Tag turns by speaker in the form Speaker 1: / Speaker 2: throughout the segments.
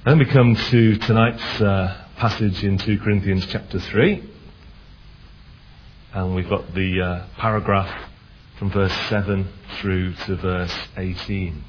Speaker 1: Then we come to tonight's passage in 2 Corinthians chapter 3. And we've got the paragraph from verse 7 through to verse 18.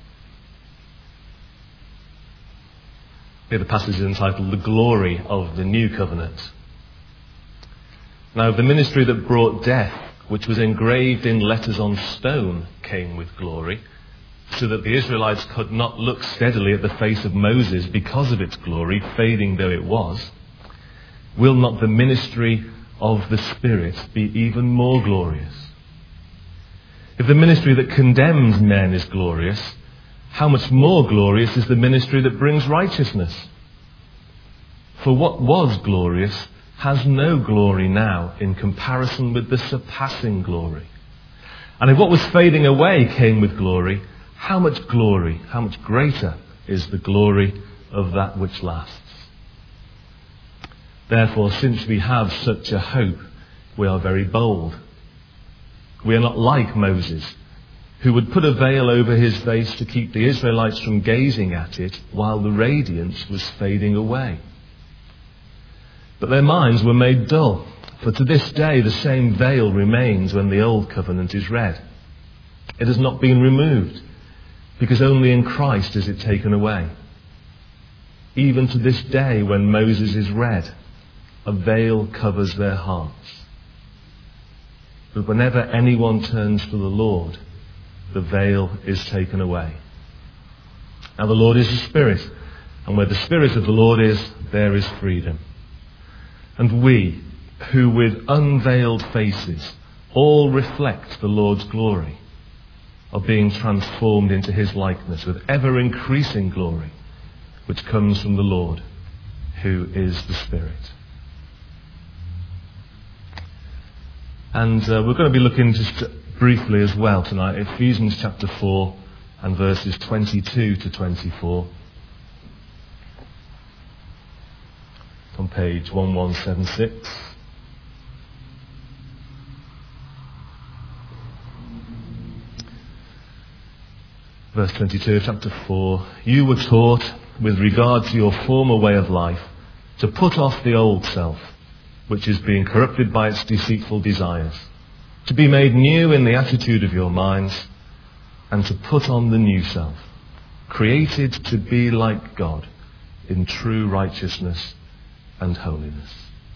Speaker 1: Here the passage is entitled The Glory of the New Covenant. Now the ministry that brought death, which was engraved in letters on stone, came with glory, so that the Israelites could not look steadily at the face of Moses because of its glory, fading though it was. Will not the ministry of the Spirit be even more glorious? If the ministry that condemns men is glorious, how much more glorious is the ministry that brings righteousness? For what was glorious has no glory now in comparison with the surpassing glory. And if what was fading away came with glory, how much greater is the glory of that which lasts? Therefore, since we have such a hope, we are very bold. We are not like Moses, who would put a veil over his face to keep the Israelites from gazing at it while the radiance was fading away. But their minds were made dull, for to this day the same veil remains when the old covenant is read. It has not been removed, because only in Christ is it taken away. Even to this day, when Moses is read, a veil covers their hearts. But whenever anyone turns to the Lord, the veil is taken away. Now the Lord is the Spirit, and where the Spirit of the Lord is, there is freedom. And we, who with unveiled faces all reflect the Lord's glory, are being transformed into his likeness with ever-increasing glory, which comes from the Lord, who is the Spirit. And we're going to be looking just briefly as well tonight at Ephesians chapter 4 and verses 22 to 24. On page 1176. Verse 22 of chapter 4. You were taught, with regard to your former way of life, to put off the old self, which is being corrupted by its deceitful desires, to be made new in the attitude of your minds, and to put on the new self, created to be like God in true righteousness and holiness.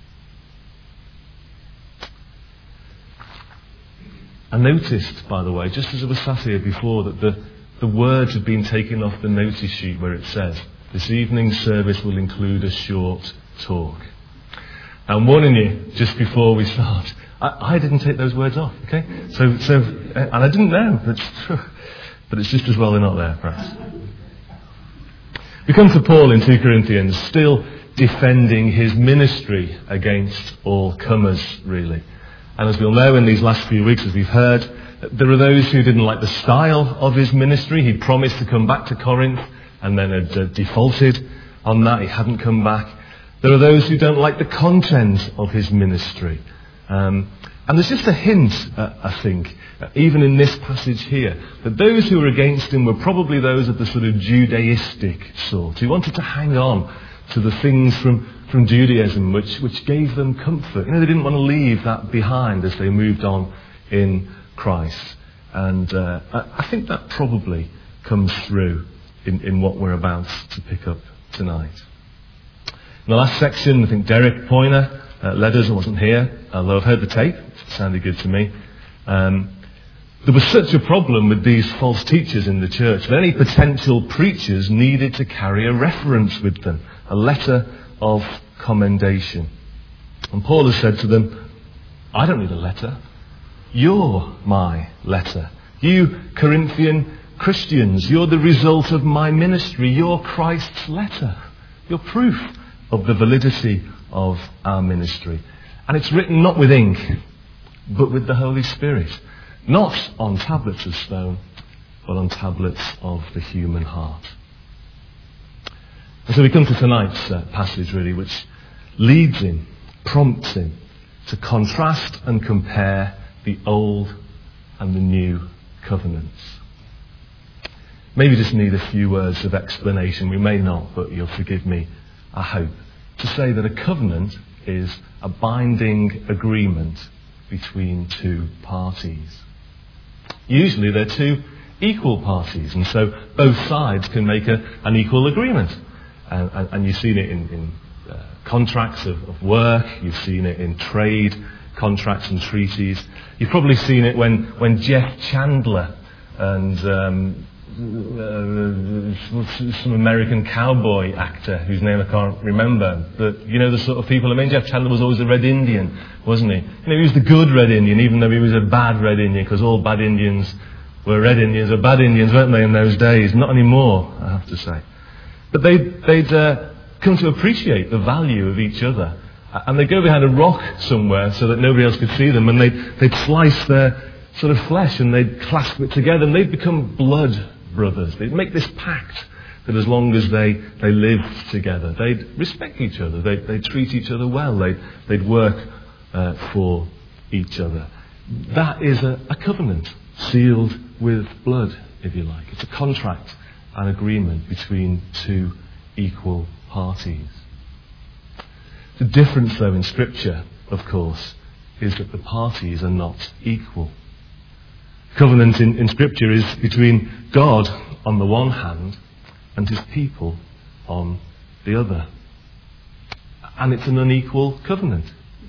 Speaker 1: I noticed, by the way, just as I was sat here before, that the words had been taken off the notice sheet where it says, this evening's service will include a short talk. I'm warning you, just before we start, I didn't take those words off, okay? So, and I didn't know, but it's just as well they're not there, perhaps. We come to Paul in 2 Corinthians, still defending his ministry against all comers, really. And as we'll know in these last few weeks, as we've heard, there are those who didn't like the style of his ministry. He'd promised to come back to Corinth and then had defaulted on that. He hadn't come back. There are those who don't like the content of his ministry. And there's just a hint, I think, even in this passage here, that those who were against him were probably those of the sort of Judaistic sort, who wanted to hang on to the things from Judaism which gave them comfort. You know, they didn't want to leave that behind as they moved on in Christ. And I think that probably comes through in what we're about to pick up tonight. In the last section, I think Derek Poyner led us. I wasn't here, although I've heard the tape. It sounded good to me. There was such a problem with these false teachers in the church that any potential preachers needed to carry a reference with them, a letter of commendation. And Paul has said to them, I don't need a letter. You're my letter. You Corinthian Christians, you're the result of my ministry. You're Christ's letter. You're proof of the validity of our ministry. And it's written not with ink, but with the Holy Spirit. Not on tablets of stone, but on tablets of the human heart. And so we come to tonight's passage, really, which leads him, prompts him to contrast and compare the old and the new covenants. maybe just need a few words of explanation. We may not, but you'll forgive me, I hope, to say that a covenant is a binding agreement between two parties. Usually they're two equal parties, and so both sides can make an equal agreement. And you've seen it in contracts of work, you've seen it in trade contracts and treaties. You've probably seen it when Jeff Chandler and some American cowboy actor whose name I can't remember, but you know the sort of people. I mean, Jeff Chandler was always a Red Indian, wasn't he? You know, he was the good Red Indian, even though he was a bad Red Indian, because all bad Indians were Red Indians or bad Indians, weren't they, in those days? Not anymore, I have to say. But they'd come to appreciate the value of each other. And they'd go behind a rock somewhere so that nobody else could see them, and they'd slice their sort of flesh and they'd clasp it together, and they'd become blood brothers. They'd make this pact that as long as they lived together, they'd respect each other, they'd treat each other well, they'd work for each other. That is a covenant sealed with blood, if you like. It's a contract, an agreement between two equal parties. The difference, though, in Scripture, of course, is that the parties are not equal. Covenant in Scripture is between God on the one hand and his people on the other. And it's an unequal covenant.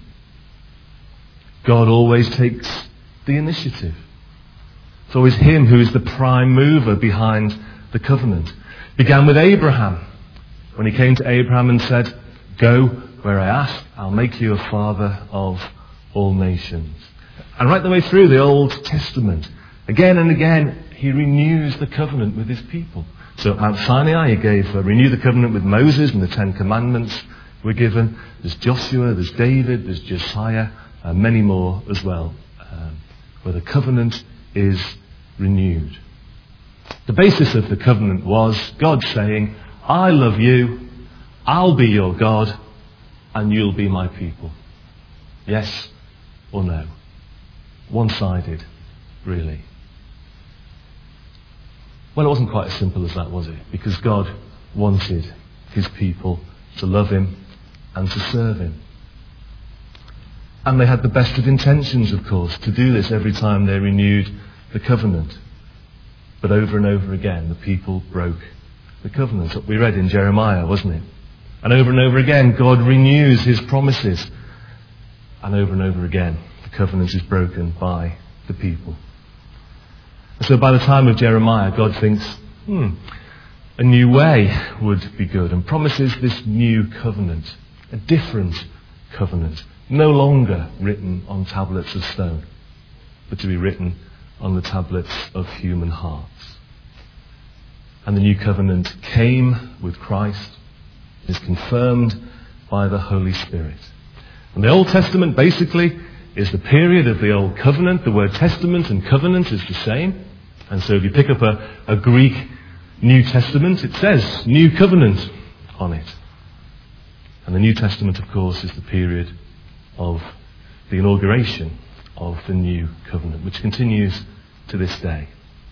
Speaker 1: God always takes the initiative. It's always him who is the prime mover behind the covenant. It began with Abraham, when he came to Abraham and said, "Go where I ask, I'll make you a father of all nations." And right the way through the Old Testament, again and again, he renews the covenant with his people. So at Mount Sinai, he renewed the covenant with Moses, and the Ten Commandments were given. There's Joshua, there's David, there's Josiah, and many more as well, where the covenant is renewed. The basis of the covenant was God saying, "I love you, I'll be your God, and you'll be my people." Yes or no? One-sided, really. Well, it wasn't quite as simple as that, was it? Because God wanted his people to love him and to serve him. And they had the best of intentions, of course, to do this every time they renewed the covenant. But over and over again, the people broke the covenant. That's what we read in Jeremiah, wasn't it? And over again, God renews his promises. And over again, the covenant is broken by the people. And so by the time of Jeremiah, God thinks, a new way would be good, and promises this new covenant, a different covenant, no longer written on tablets of stone, but to be written on the tablets of human hearts. And the new covenant came with Christ, is confirmed by the Holy Spirit. And the Old Testament basically is the period of the Old Covenant. The word testament and covenant is the same. And so if you pick up a Greek New Testament, it says New Covenant on it. And the New Testament, of course, is the period of the inauguration of the New Covenant, which continues to this day.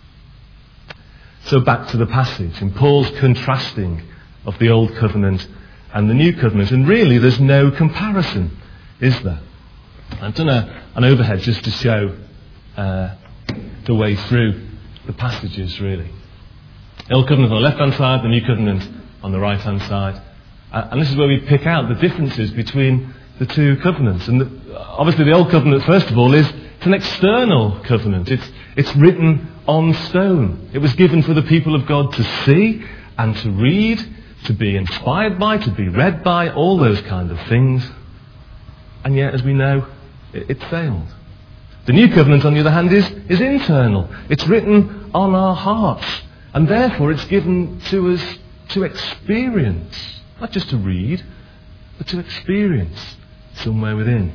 Speaker 1: So back to the passage, in Paul's contrasting of the Old Covenant and the New Covenant. And really, there's no comparison, is there? I've done an overhead just to show the way through the passages, really. The Old Covenant on the left-hand side, the New Covenant on the right-hand side. And this is where we pick out the differences between the two covenants. And obviously the Old Covenant, first of all, it's an external covenant. It's written on stone. It was given for the people of God to see and to read, to be inspired by, to be read by, all those kind of things. And yet, as we know, it failed. The New Covenant, on the other hand, is internal. It's written on our hearts. And therefore it's given to us to experience. Not just to read, but to experience somewhere within.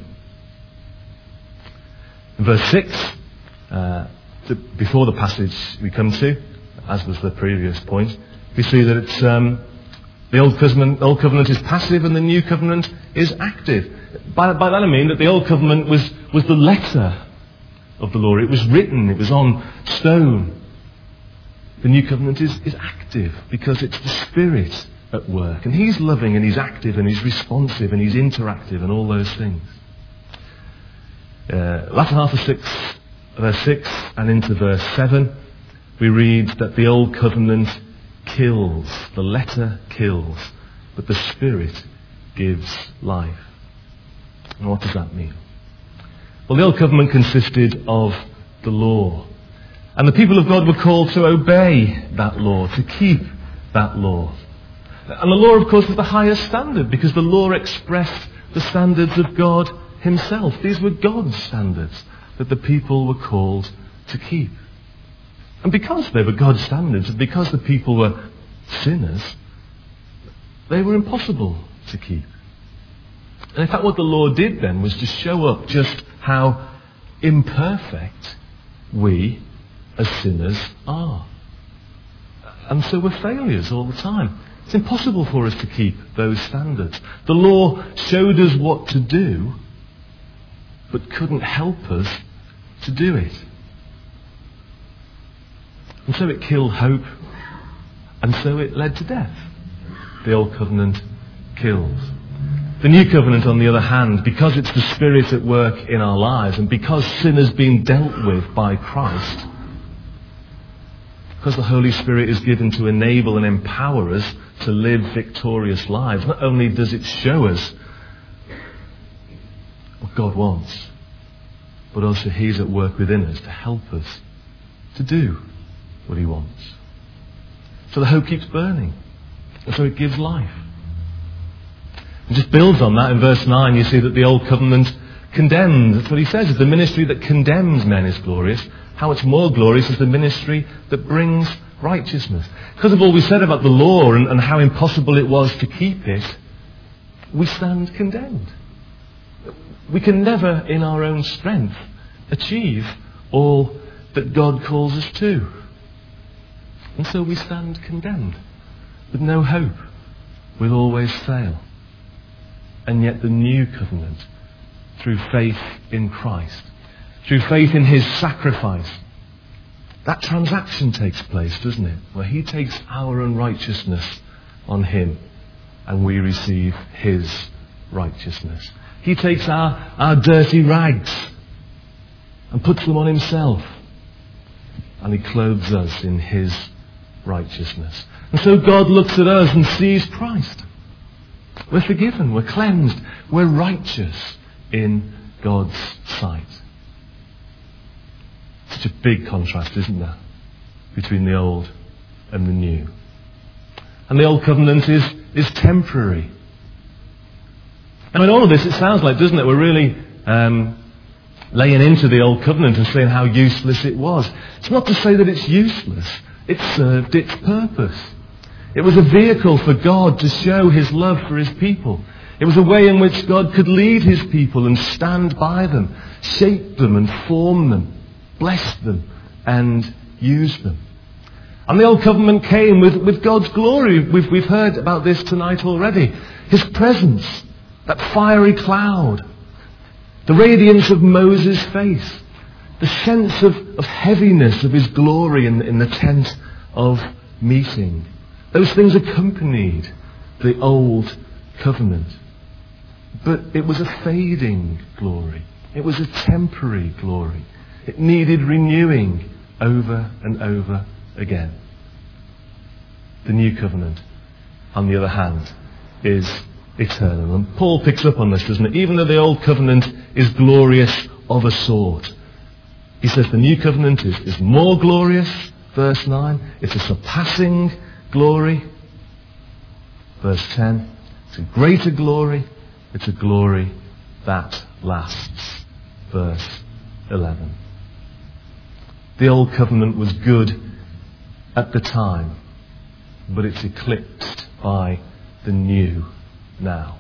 Speaker 1: In verse 6, before the passage we come to, as was the previous point, we see that it's the Old Covenant is passive and the New Covenant is active. By that I mean that the Old Covenant was the letter of the law. It was written, it was on stone. The new covenant is active because it's the Spirit at work. And He's loving and He's active and He's responsive and He's interactive and all those things. Latter half of verse 6 and into verse 7, we read that the old covenant kills, the letter kills, but the Spirit gives life. And what does that mean? Well, the old covenant consisted of the law. And the people of God were called to obey that law, to keep that law. And the law, of course, is the highest standard because the law expressed the standards of God Himself. These were God's standards that the people were called to keep. And because they were God's standards, and because the people were sinners, they were impossible to keep. And in fact, what the law did then was to show up just how imperfect we as sinners are. And so we're failures all the time. It's impossible for us to keep those standards. The law showed us what to do, but couldn't help us to do it. And so it killed hope, and so it led to death. The old covenant kills. The new covenant, on the other hand, because it's the Spirit at work in our lives, and because sin has been dealt with by Christ, because the Holy Spirit is given to enable and empower us to live victorious lives, not only does it show us what God wants, but also He's at work within us to help us to do what He wants. So the hope keeps burning, and so it gives life. It just builds on that. In verse 9 you see that the old covenant condemned. That's what he says. The ministry that condemns men is glorious. How much more glorious is the ministry that brings righteousness? Because of all we said about the law and how impossible it was to keep it, we stand condemned. We can never in our own strength achieve all that God calls us to. And so we stand condemned with no hope. We'll always fail. And yet the new covenant, through faith in Christ, through faith in His sacrifice, that transaction takes place, doesn't it? Where He takes our unrighteousness on Him and we receive His righteousness. He takes our dirty rags and puts them on Himself, and He clothes us in His righteousness. And so God looks at us and sees Christ. We're forgiven, we're cleansed, we're righteous in God's sight. Such a big contrast, isn't there, between the old and the new. And the old covenant is temporary. And in all of this, it sounds like, doesn't it, we're really laying into the old covenant and saying how useless it was. It's not to say that it's useless. It served its purpose. It was a vehicle for God to show His love for His people. It was a way in which God could lead His people and stand by them, shape them and form them, bless them and use them. And the old covenant came with God's glory. We've heard about this tonight already. His presence, that fiery cloud, the radiance of Moses' face, the sense of heaviness of His glory in the tent of meeting. Those things accompanied the old covenant. But it was a fading glory. It was a temporary glory. It needed renewing over and over again. The new covenant, on the other hand, is eternal. And Paul picks up on this, doesn't it? Even though the old covenant is glorious of a sort, he says the new covenant is more glorious, verse 9. It's a surpassing glory. Verse 10. It's a greater glory. It's a glory that lasts. Verse 11. The old covenant was good at the time, but it's eclipsed by the new now.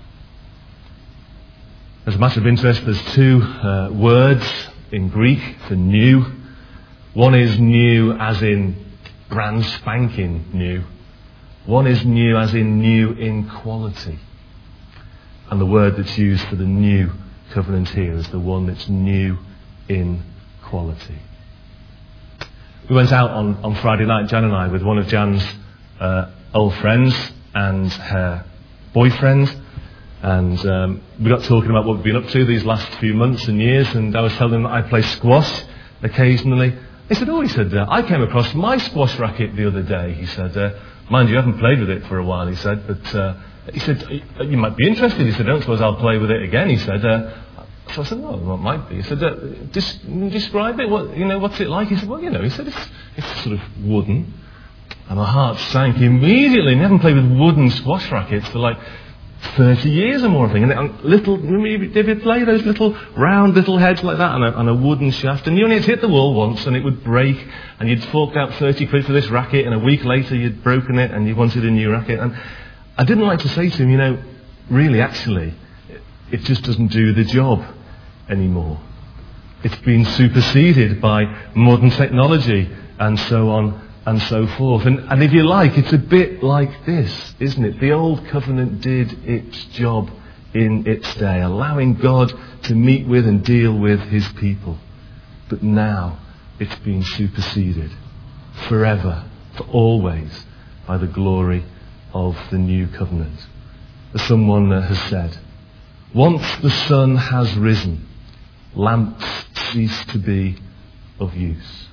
Speaker 1: As a matter of interest, there's two words in Greek for new. One is new as in brand spanking new. One is new as in new in quality. And the word that's used for the new covenant here is the one that's new in quality. We went out on Friday night, Jan and I, with one of Jan's old friends and her boyfriend. And we got talking about what we've been up to these last few months and years. And I was telling him that I play squash occasionally. He said, I came across my squash racket the other day. He said, mind you, I haven't played with it for a while, he said. But he said, you might be interested. He said, I don't suppose I'll play with it again. He said, so I said, well, it might be. He said, describe it. What's it like? He said, he said, it's sort of wooden. And my heart sank immediately. And I haven't played with wooden squash rackets for like 30 years or more, I think. And did you play those little round little heads like that on a wooden shaft? And you only had to hit the wall once and it would break, and you'd forked out 30 quid for this racket, and a week later you'd broken it and you wanted a new racket. And I didn't like to say to him, really, actually, it just doesn't do the job anymore. It's been superseded by modern technology and so on and so forth. And if you like, it's a bit like this, isn't it? The old covenant did its job in its day, allowing God to meet with and deal with his people. But now it's been superseded forever, for always, by the glory of the new covenant. As someone has said, once the sun has risen, lamps cease to be of use.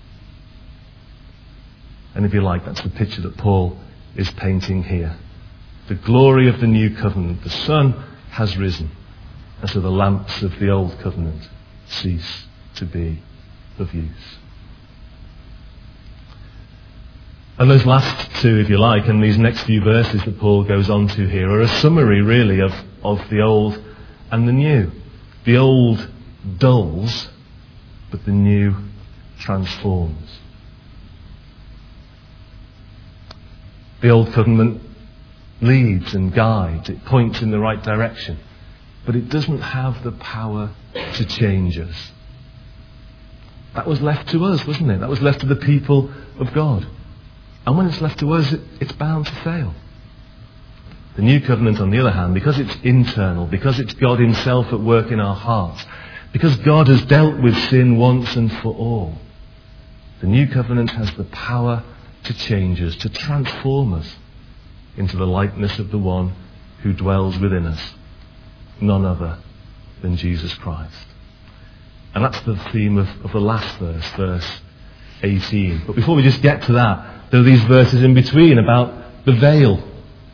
Speaker 1: And if you like, that's the picture that Paul is painting here. The glory of the new covenant. The sun has risen, and so the lamps of the old covenant cease to be of use. And those last two, if you like, and these next few verses that Paul goes on to here are a summary, really, of the old and the new. The old dulls, but the new transforms. The old covenant leads and guides. It points in the right direction. But it doesn't have the power to change us. That was left to us, wasn't it? That was left to the people of God. And when it's left to us, it's bound to fail. The new covenant, on the other hand, because it's internal, because it's God himself at work in our hearts, because God has dealt with sin once and for all, the new covenant has the power to change us, to transform us into the likeness of the one who dwells within us, none other than Jesus Christ. And that's the theme of the last verse, verse 18. But before we just get to that, there are these verses in between about the veil.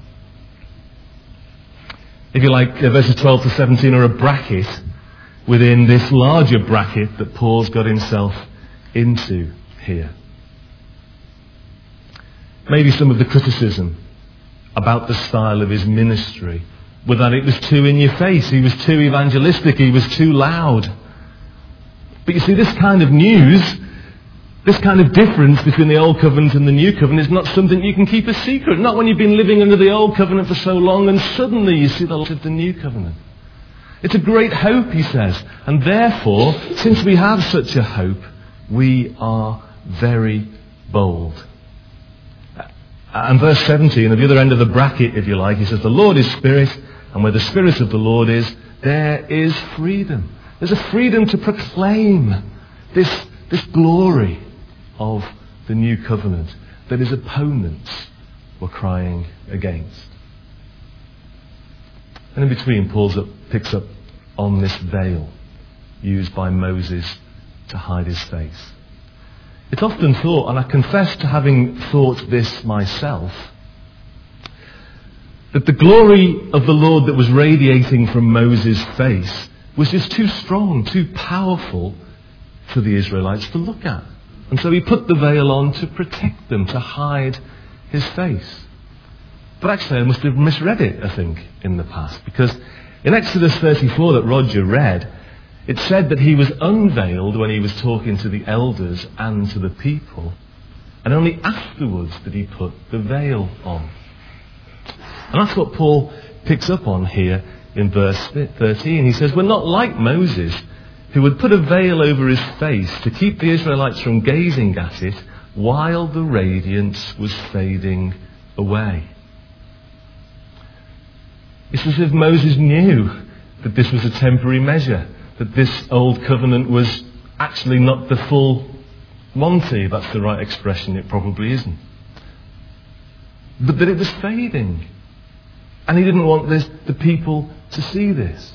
Speaker 1: If you like, verses 12 to 17 are a bracket within this larger bracket that Paul's got himself into here. Maybe some of the criticism about the style of his ministry were that it was too in your face, he was too evangelistic, he was too loud. But you see, this kind of news, this kind of difference between the old covenant and the new covenant is not something you can keep a secret. Not when you've been living under the old covenant for so long and suddenly you see the light of the new covenant. It's a great hope, he says. And therefore, since we have such a hope, we are very bold. And verse 17, at the other end of the bracket, if you like, he says, the Lord is Spirit, and where the Spirit of the Lord is, there is freedom. There's a freedom to proclaim this glory of the new covenant that his opponents were crying against. And in between, Paul picks up on this veil used by Moses to hide his face. It's often thought, and I confess to having thought this myself, that the glory of the Lord that was radiating from Moses' face was just too strong, too powerful for the Israelites to look at. And so he put the veil on to protect them, to hide his face. But actually I must have misread it, I think, in the past. Because in Exodus 34 that Roger read, it said that he was unveiled when he was talking to the elders and to the people. And only afterwards did he put the veil on. And that's what Paul picks up on here in verse 13. He says, we're not like Moses, who would put a veil over his face to keep the Israelites from gazing at it while the radiance was fading away. It's as if Moses knew that this was a temporary measure, that this old covenant was actually not the full Monty, if that's the right expression, it probably isn't. But that it was fading. And he didn't want the people to see this.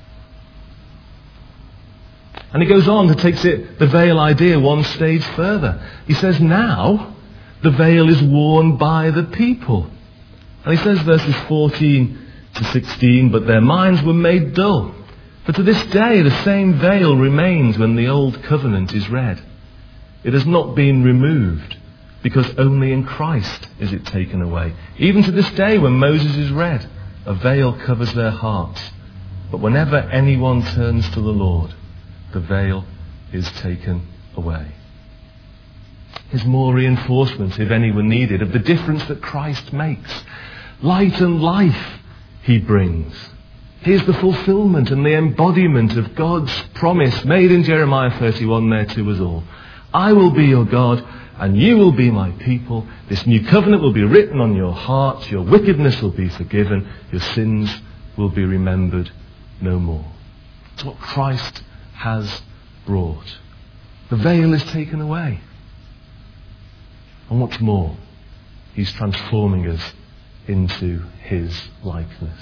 Speaker 1: And he goes on to take the veil idea one stage further. He says, now the veil is worn by the people. And he says, verses 14 to 16, but their minds were made dull. For to this day the same veil remains when the old covenant is read. It has not been removed, because only in Christ is it taken away. Even to this day when Moses is read, a veil covers their hearts. But whenever anyone turns to the Lord, the veil is taken away. Here's more reinforcement, if any were needed, of the difference that Christ makes. Light and life he brings. Here's the fulfillment and the embodiment of God's promise made in Jeremiah 31 there to us all. I will be your God, and you will be my people. This new covenant will be written on your hearts. Your wickedness will be forgiven. Your sins will be remembered no more. It's what Christ has brought. The veil is taken away. And what's more, he's transforming us into his likeness.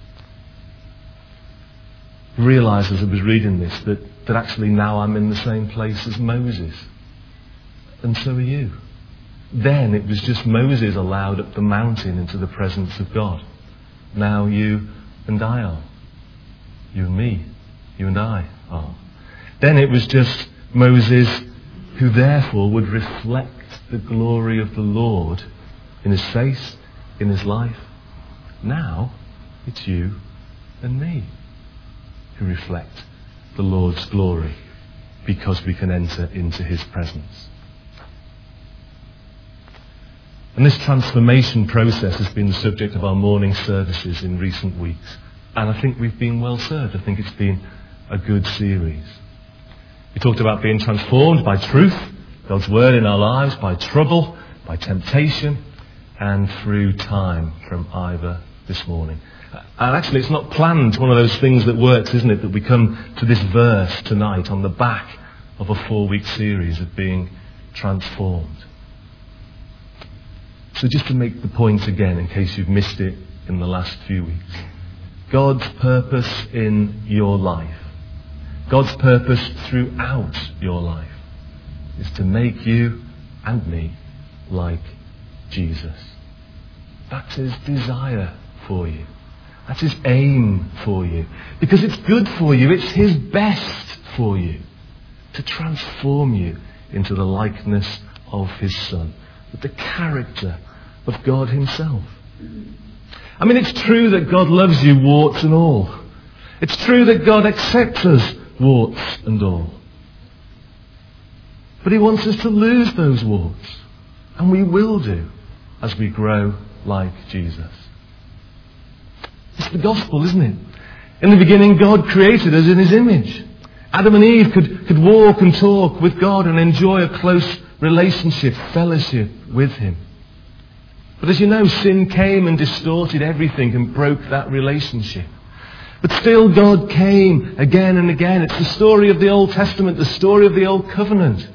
Speaker 1: I realised as I was reading this that actually now I'm in the same place as Moses. And so are you. Then it was just Moses allowed up the mountain into the presence of God. Now you and I are. You and me. You and I are. Then it was just Moses who therefore would reflect the glory of the Lord in his face, in his life. Now it's you and me who reflect the Lord's glory because we can enter into his presence. And this transformation process has been the subject of our morning services in recent weeks. And I think we've been well served. I think it's been a good series. We talked about being transformed by truth, God's word in our lives, by trouble, by temptation, and through time from Ivor this morning. And actually it's not planned. It's one of those things that works, isn't it? That we come to this verse tonight on the back of a 4-week series of being transformed. So just to make the point again, in case you've missed it in the last few weeks. God's purpose in your life, God's purpose throughout your life, is to make you and me like Jesus. That's his desire for you. That's his aim for you. Because it's good for you. It's his best for you. To transform you into the likeness of his Son. With the character of God himself. I mean, it's true that God loves you, warts and all. It's true that God accepts us, warts and all. But he wants us to lose those warts. And we will do as we grow like Jesus. It's the gospel, isn't it? In the beginning, God created us in his image. Adam and Eve could walk and talk with God and enjoy a close relationship, fellowship with him. But as you know, sin came and distorted everything and broke that relationship. But still God came again and again. It's the story of the Old Testament, the story of the Old Covenant.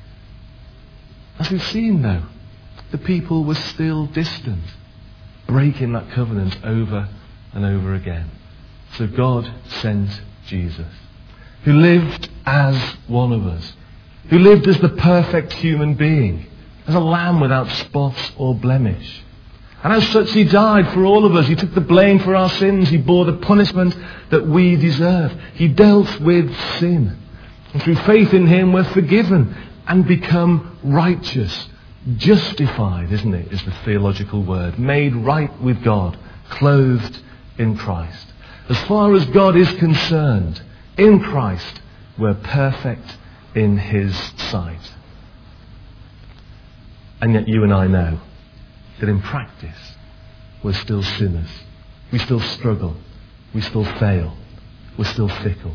Speaker 1: As we've seen though, the people were still distant, breaking that covenant over and over again. So God sent Jesus, who lived as one of us, who lived as the perfect human being, as a lamb without spot or blemish. And as such he died for all of us. He took the blame for our sins. He bore the punishment that we deserve. He dealt with sin. And through faith in him we're forgiven and become righteous. Justified, isn't it, is the theological word. Made right with God. Clothed in Christ. As far as God is concerned, in Christ we're perfect in his sight. And yet you and I know that in practice we're still sinners. We still struggle. We still fail. We're still fickle.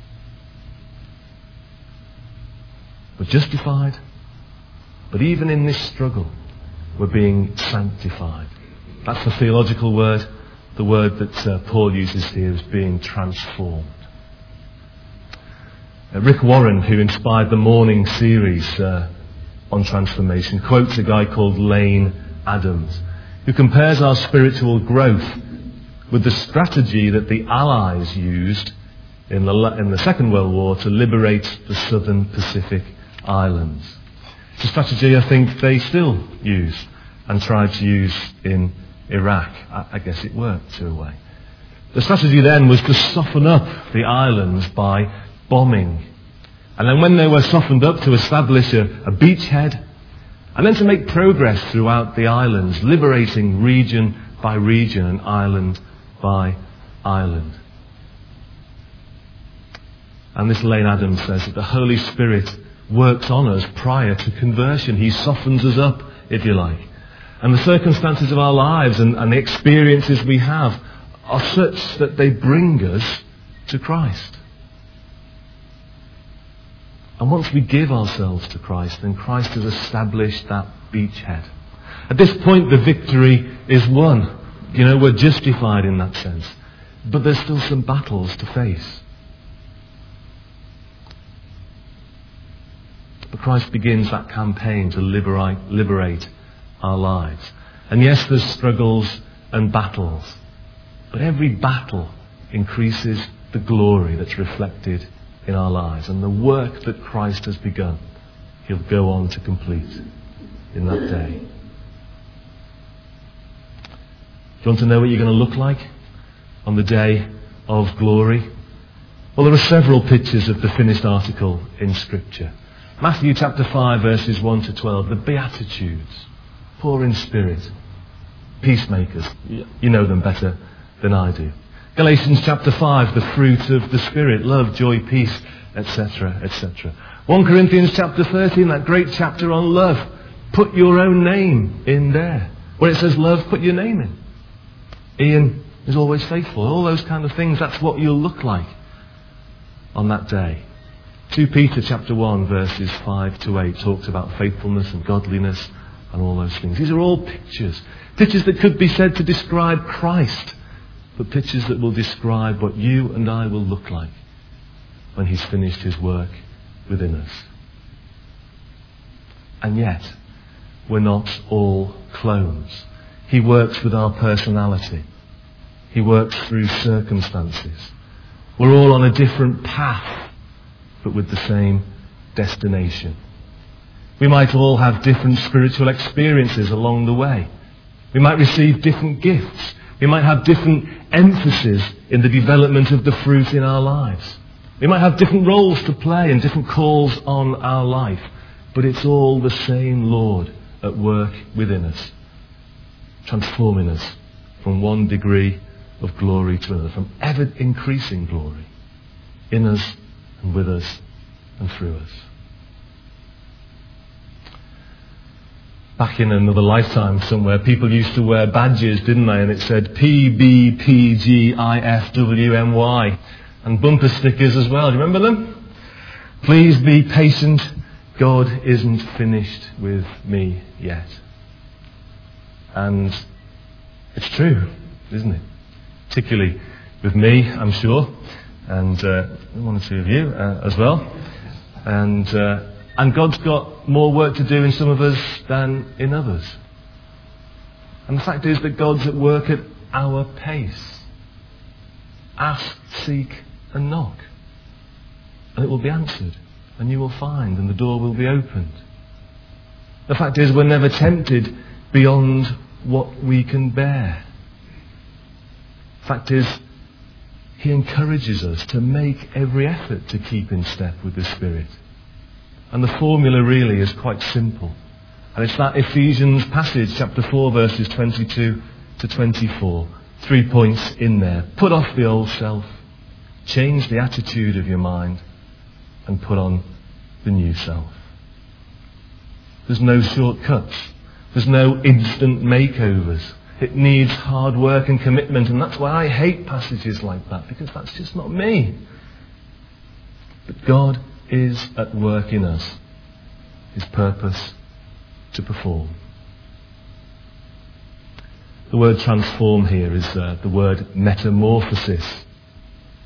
Speaker 1: We're justified, but even in this struggle we're being sanctified. That's the theological word. The word that Paul uses here is being transformed. Rick Warren, who inspired the morning series, on transformation, quotes a guy called Lane Adams, who compares our spiritual growth with the strategy that the Allies used in the Second World War to liberate the southern Pacific islands. It's a strategy I think they still use and tried to use in Iraq. I guess it worked to a way. The strategy then was to soften up the islands by bombing. And then when they were softened up, to establish a beachhead, and then to make progress throughout the islands, liberating region by region and island by island. And this Lane Adams says that the Holy Spirit works on us prior to conversion. He softens us up, if you like. And the circumstances of our lives and the experiences we have are such that they bring us to Christ. And once we give ourselves to Christ, then Christ has established that beachhead. At this point, the victory is won. We're justified in that sense. But there's still some battles to face. But Christ begins that campaign to liberate our lives. And yes, there's struggles and battles. But every battle increases the glory that's reflected in our lives. And the work that Christ has begun, He'll go on to complete in that day. Do you want to know what you're going to look like on the day of glory? Well, there are several pictures of the finished article in Scripture. Matthew chapter 5 verses 1 to 12, the Beatitudes, poor in spirit, peacemakers. You know them better than I do. Galatians chapter 5, the fruit of the Spirit, love, joy, peace, etc., etc. 1 Corinthians chapter 13, that great chapter on love. Put your own name in there. Where it says love, put your name in. Ian is always faithful. All those kind of things, that's what you'll look like on that day. 2 Peter chapter 1 verses 5 to 8 talks about faithfulness and godliness and all those things. These are all pictures. Pictures that could be said to describe Christ, but pictures that will describe what you and I will look like when He's finished His work within us. And yet, we're not all clones. He works with our personality. He works through circumstances. We're all on a different path, but with the same destination. We might all have different spiritual experiences along the way. We might receive different gifts. We might have different emphasis in the development of the fruit in our lives. We might have different roles to play and different calls on our life. But it's all the same Lord at work within us, transforming us from one degree of glory to another, from ever increasing glory in us and with us and through us. Back in another lifetime somewhere, people used to wear badges, didn't they? And it said PBPGIFWMY. And bumper stickers as well. Do you remember them? Please be patient. God isn't finished with me yet. And it's true, isn't it? Particularly with me, I'm sure. And one or two of you as well. And God's got more work to do in some of us than in others. And the fact is that God's at work at our pace. Ask, seek, and knock. And it will be answered. And you will find, and the door will be opened. The fact is, we're never tempted beyond what we can bear. The fact is, He encourages us to make every effort to keep in step with the Spirit. And the formula really is quite simple. And it's that Ephesians passage, chapter 4, verses 22 to 24. 3 points in there. Put off the old self. Change the attitude of your mind. And put on the new self. There's no shortcuts. There's no instant makeovers. It needs hard work and commitment. And that's why I hate passages like that. Because that's just not me. But God is at work in us. His purpose to perform. The word transform here is the word metamorphosis.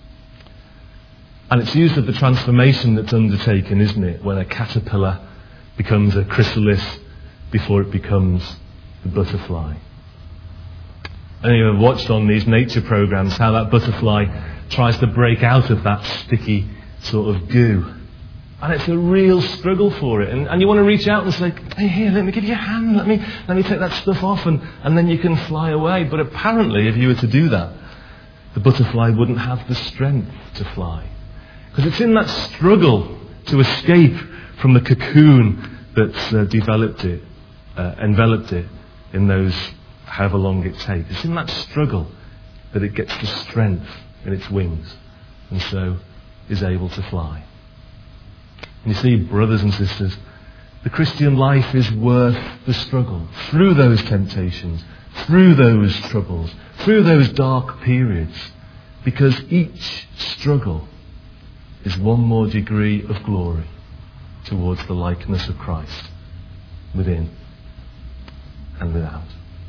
Speaker 1: And it's used of the transformation that's undertaken, isn't it? When a caterpillar becomes a chrysalis before it becomes the butterfly. And you've watched on these nature programs how that butterfly tries to break out of that sticky sort of goo. And it's a real struggle for it. And you want to reach out and say, hey, here, let me give you a hand. Let me take that stuff off and then you can fly away. But apparently, if you were to do that, the butterfly wouldn't have the strength to fly. Because it's in that struggle to escape from the cocoon that's enveloped it in those however long it takes. It's in that struggle that it gets the strength in its wings and so is able to fly. And you see, brothers and sisters, the Christian life is worth the struggle through those temptations, through those troubles, through those dark periods, because each struggle is one more degree of glory towards the likeness of Christ, within and without.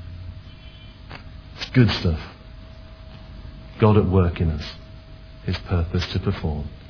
Speaker 1: It's good stuff. God at work in us, His purpose to perform.